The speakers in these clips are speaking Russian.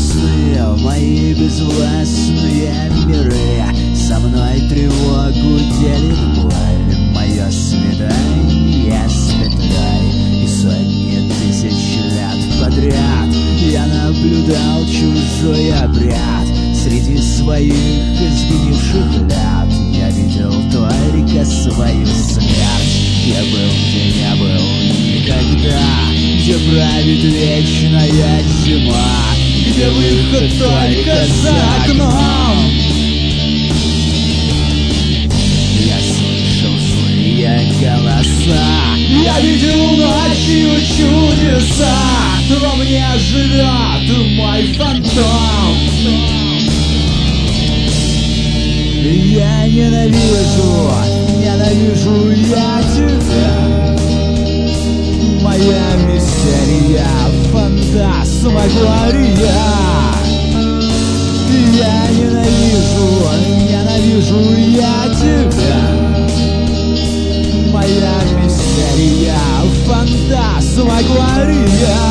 безопасные мои безвластные миры. Со мной тревогу делит боль, мое свидание с петлей. И сотни тысяч лет подряд я наблюдал чужой обряд. Среди своих изгнивших лет я видел только свою смерть. Я был, где не был никогда, где правит вечная зима, где выход только за окном. Я слышал злые голоса, я видел ночью чудеса. Во мне живет мой фантом. Я ненавижу я тебя. Моя мистерия, фантасмагория. Я ненавижу я тебя. Моя мистерия, фантасмагория.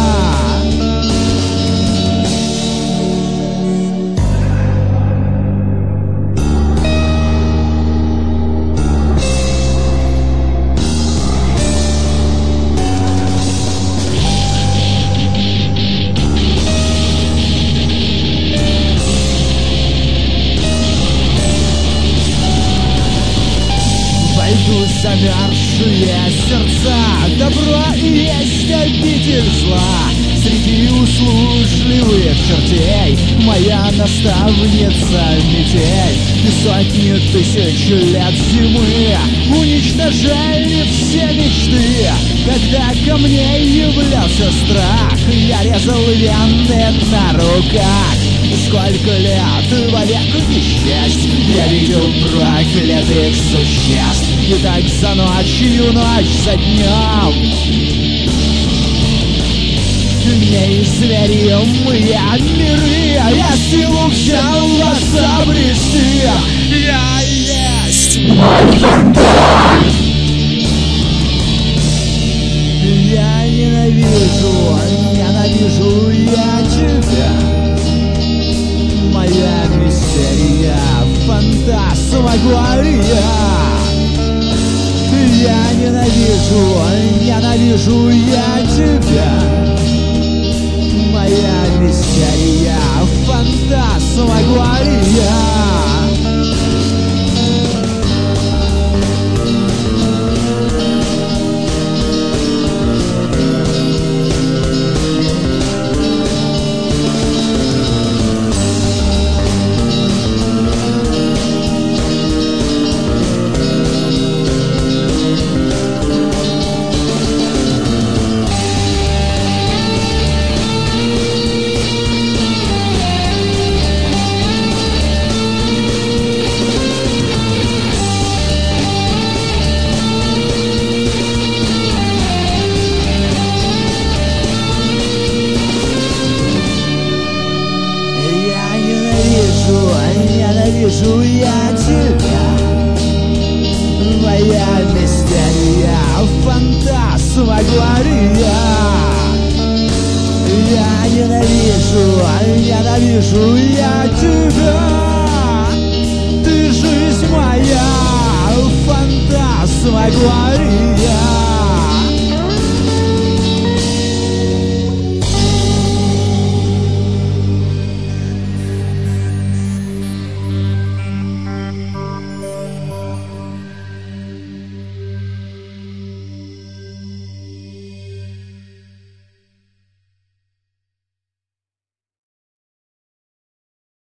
Замерзшие сердца, добро и есть обитель зла. Среди услужливых чертей моя наставница метель. И сотни тысяч лет зимы уничтожали все мечты. Когда ко мне являлся страх, я резал вены на руках. Сколько лет вовек исчезнь, я видел проклятых существ. И так за ночью, ночь за днем неизмеримые миры. Я силу взял вас обрести. Я есть мой фантом. Я ненавижу я тебя. Моя мистерия, фантасмагория. Я ненавижу я тебя. Моя мистерия, фантасмагория. Ненавижу я тебя. Моя мистерия, фантасмагория. Я ненавижу я тебя. Ты жизнь моя, фантасмагория.